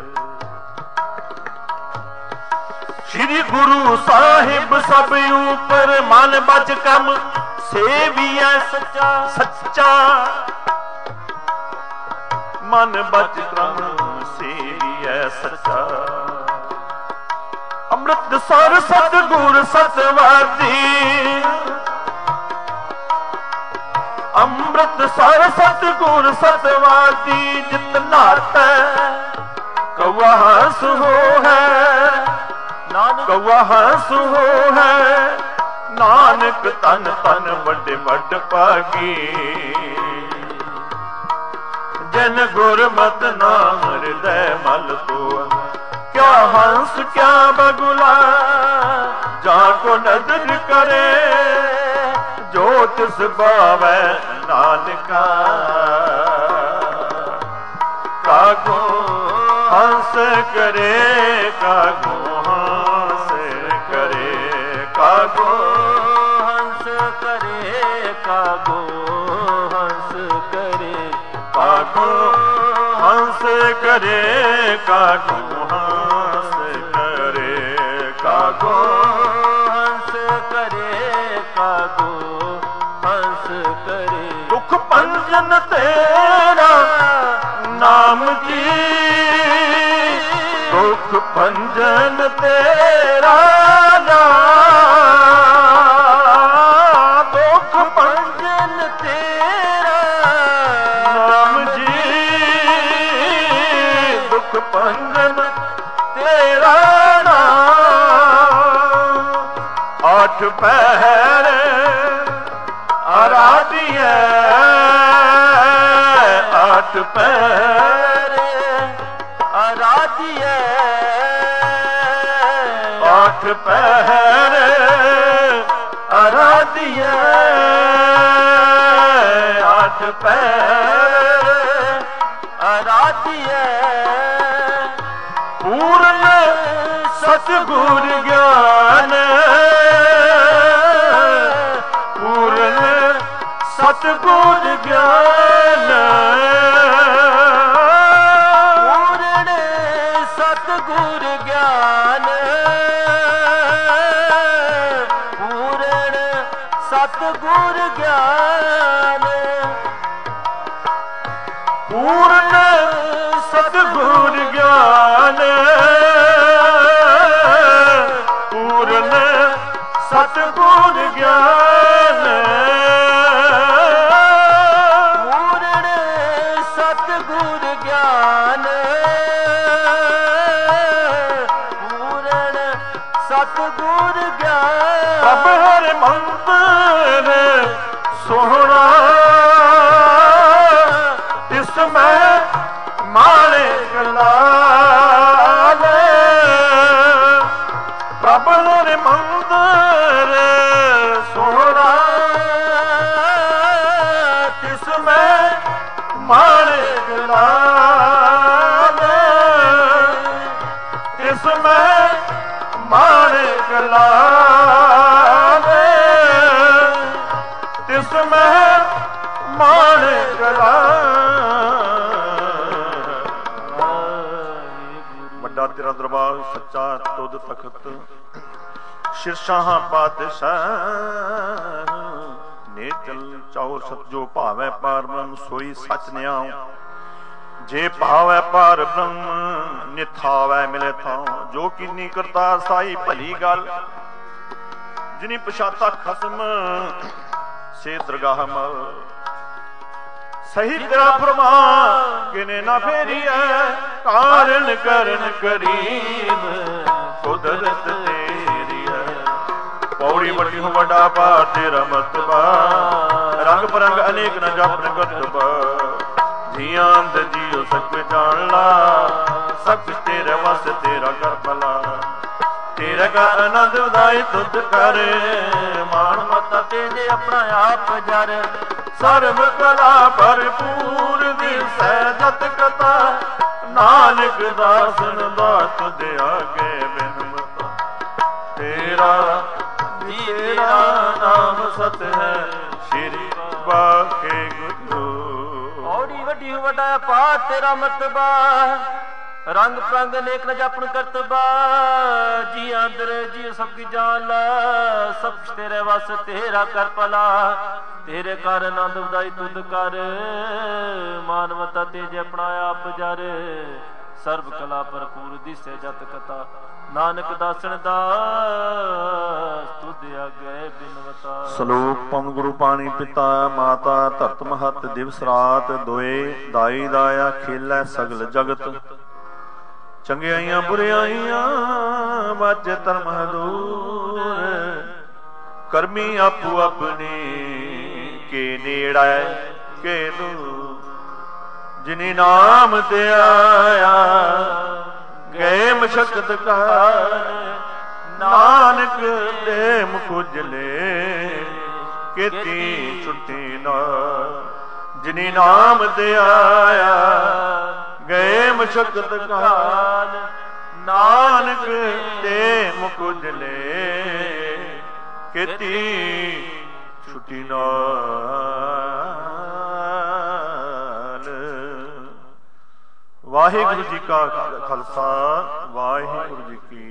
ਸ਼੍ਰੀ ਗੁਰੂ ਸਾਹਿਬ ਸਭ ਉਪਰ। ਮਨ ਬਚ ਕਰਮ ਸੇਵੀਐ ਸੱਚਾ, ਸੱਚਾ। ਮਨ ਬਚ ਕਰਮ ਸੇਵੀਐ ਸੱਚਾ। ਅੰਮ੍ਰਿਤ ਸਰ ਸਤਿਗੁਰ ਸਤਵਾਦੀ, ਅੰਮ੍ਰਿਤ ਸਰ ਸਤਿਗੁਰ ਸਤਵਾਦੀ। ਜਿਤ ਨਾਤੈ ਕਉਆ ਹੰਸ ਹੋਹੈ, ਨਾਨਕ ਕਉਆ ਹੰਸ ਹੋਹੈ। ਨਾਨਕ ਤਨ ਤਨ ਵੱਡੇ ਵੱਡ ਭਾਗੀ, ਜਨ ਗੁਰਮਤਿ ਨਾਮ ਹਿਰਦੈ ਮਲ ਧੋਆ। ਕਿਆ ਹੰਸ ਕਿਆ ਬਗੁਲਾ, ਜਾ ਕੋ ਨਦਰ ਕਰੇ। ਜੋ ਤਿਸ ਭਾਵੈ ਨਾਨਕਾ, ਕਾਗੋ ਹੰਸ ਕਰੇ, ਕਾਗੋ ਹੰਸ ਕਰੇ। ਕਾਗੋ ਹੰਸ ਕਰੇ, ਕਾਗੋ ਹੰਸ ਕਰੇ। ਕਾਗੋ ਹੰਸ ਕਰੇ, ਕਾਗੋ ਹੰਸ ਕਰੇ। ਕਾਗੋ ਹੰਸ ਕਰੇ, ਕਾਗੋ ਹੰਸ ਕਰੇ। ਦੁਖ ਭੰਜਨ ਤੇਰਾ ਨਾਮ ਜੀ, ਦੁਖ ਭੰਜਨ ਤੇਰਾ ਨਾਮ। ਦੁਖ ਭੰਜਨ ਤੇਰਾ ਨਾਮ ਜੀ, ਦੁਖ ਭੰਜਨ ਤੇਰਾ ਨਾਮ। ਆਠ ਪਹਿਰ ਆਰਾਧੀਐ, ਆਠ ਪਹਿਰ ਆਰਾਧੀਐ। ਆਠ ਪਹਿਰ ਆਰਾਧੀਐ, ਆਠ ਪਹਿਰ ਆਰਾਧੀਐ। ਪੂਰਨ ਸਤਿਗੁਰ ਗਿਆਨ, ਪੂਰਨ ਸਤਿਗੁਰ ਗਿਆਨ। ਪੂਰਨ ਸਤਿਗੁਰ ਗਿਆਨ, ਪੂਰਨ ਸਤਿਗੁਰ ਗਿਆਨ। ਪੂਰਨ ਸਤਿਗੁਰ ਗਿਆਨ, ਪੂਰਨ ਸਤਿਗੁਰ ਗਿਆਨ। ਪੂਰਨ ਸਤਿਗੁਰ ਗਿਆਨ, ਪੂਰਨ ਸਤਿਗੁਰ ਗਿਆਨ। ਪ੍ਰਭ ਹਰਿ ਮੰਦਰ ਸੋਹਣਾ ਤਿਸ ਮੈਂ ਮਾਣੇ ਗਲਾਲ ਪ੍ਰਭ ਨੇ ਮੰਦਰ ਸੋਹਣਾ ਤਿਸ ਮੈਂ ਮਾਣੇ ਗਲਾਲ ਤਿਸ ਮੈਂ ਮਾਣੇ ਗਲਾਲ ਤਿਸ ਮੈਂ ਮਾਣੇ ਗਲਾਲ। ਵੱਡਾ ਤੇਰਾ ਦਰਬਾਰ ਸੱਚਾ ਤੁਧ ਤਖਤ ਸ਼ਿਰਸ਼ਾਹਾਂ ਪਾਤਸ਼ਾਹ ਨੇ ਚਲ ਚਾਉ ਸਤ ਜੋ ਭਾਵੈ ਪਾਰ ਬ੍ਰਹਮ ਸੋਈ ਸੱਚ ਨਿਆਉ ਜੇ ਭਾਵੈ ਪਾਰ ਬ੍ਰਹਮ ਨਿਥਾਵੈ ਮਿਲੇ ਥਾਉ ਜੋ ਕੀਨੀ ਕਰਤਾਰ ਸਾਈ ਭਲੀ ਗੱਲ ਜਿਨੀ ਪਛਾਤਾ ਖਸਮ ਸੇ ਦਰਗਾਹ ਮਲ ਸਹੀ ਤੇਰਾ ਫਰਮਾਨ ਕਿਨੇ ਨਾ ਫੇਰੀਐ ਕਾਰਨ ਕਰਨ ਕਰੀਮ ਕੁਦਰਤ ਤੇਰੀ ਹੈ ਪੌੜੀ ਵੱਡੀ ਹੋ ਵੱਡਾ ਪਾਰ ਤੇਰਾ ਮਰਤਬਾ ਰੰਗ ਬਰੰਗ ਅਨੇਕ ਨ ਜਪਨ ਕਰਤਬਾ ਜੀਆਂ ਅੰਦ ਜੀਉ ਸਭ ਜਾਣ ਲਾ ਸਭ ਤੇਰੇ ਵਸ ਤੇਰਾ ਕਰ ਭਲਾ ਤੇਰਾ ਕਾ ਆਨੰਦ ਉਦਾਈ ਤੁਧ ਕਰ ਮਾਣ ਮਤਾ ਤੇਰੇ ਆਪਣਾ ਆਪ ਜਰ ਸਰਬ ਕਲਾ ਭਰਪੂਰ ਦਿਸੈ ਜਤ ਕਥਾ ਨਾਨਕ ਦਾਸਨ ਦਾਤ ਦੇ ਆਗੇ ਬਿਨ ਮਤਾ ਤੇਰਾ ਤੇਰਾ ਨਾਮ ਸਤ ਹੈ ਸ਼੍ਰੀ ਵਾਹਿਗੁਰੂ। ਔੜੀ ਵੱਡੀ ਵੱਡਾ ਪਾਰ ਤੇਰਾ ਮਰਤਬਾ ਰੰਗ ਪ੍ਰੰਗ ਨੇਕ ਨ ਜਪਨ ਕਰਤਬਾ ਜੀ ਅੰਦਰ ਜੀ ਸਭ ਕੀ ਜਾਨ ਲਾ ਸਭ ਤੇਰੇ ਵਸ ਤੇਰਾ ਕਰ ਭਲਾ ਤੇਰੇ ਕਰ ਆਨੰਦ ਉਦਾਈ ਤੁਧ ਕਰ ਮਾਨਵਤਾ ਤੇਜ ਆਪਣਾ ਆਪ ਜਰ ਸਰਬ ਕਲਾ ਭਰਪੂਰ ਦਿਸੇ ਜਤ ਕਥਾ ਨਾਨਕ ਦਾਸਨ ਦਾਸ ਤੁਧ ਆਗੇ ਬਿਨਵਤਾ। ਸ਼ਲੋਕ ਪਵਨ ਗੁਰੂ ਪਾਣੀ ਪਿਤਾ ਮਾਤਾ ਧਰਤ ਮਹਤ ਦਿਵਸ ਰਾਤ ਦੋਏ ਦਾਈ ਦਾਇਆ ਖੇਲੈ ਸਗਲ ਜਗਤ ਚੰਗਿਆਈਆਂ ਬੁਰਿਆਈਆਂ ਵਾਜੇ ਧਰਮ ਦੂਰ ਕਰਮੀ ਆਪੂ ਆਪਣੀ ਕੇ ਨੇੜਾ ਕੇ ਦੂਰ ਜਿਨੀ ਨਾਮ ਤੇ ਆਇਆ ਗਏ ਮਸ਼ਕਤ ਕਰ ਨਾਨਕ ਦੇ ਮੁਖੁਜਲੇ ਕੀਤੀ ਛੁੱਟੀ ਨਾ ਜਿਨੀ ਨਾਮ ਤੇ ਆਇਆ ਗਏ ਮਸ਼ਕਤ ਕਾਲ ਨਾਨਕ ਤੇ ਮੁਕੁਜਲੇ ਕੀਤੀ ਛੁੱਟੀ ਨਾਲ। ਵਾਹਿਗੁਰੂ ਜੀ ਕਾ ਖਾਲਸਾ ਵਾਹਿਗੁਰੂ ਜੀ ਕੀ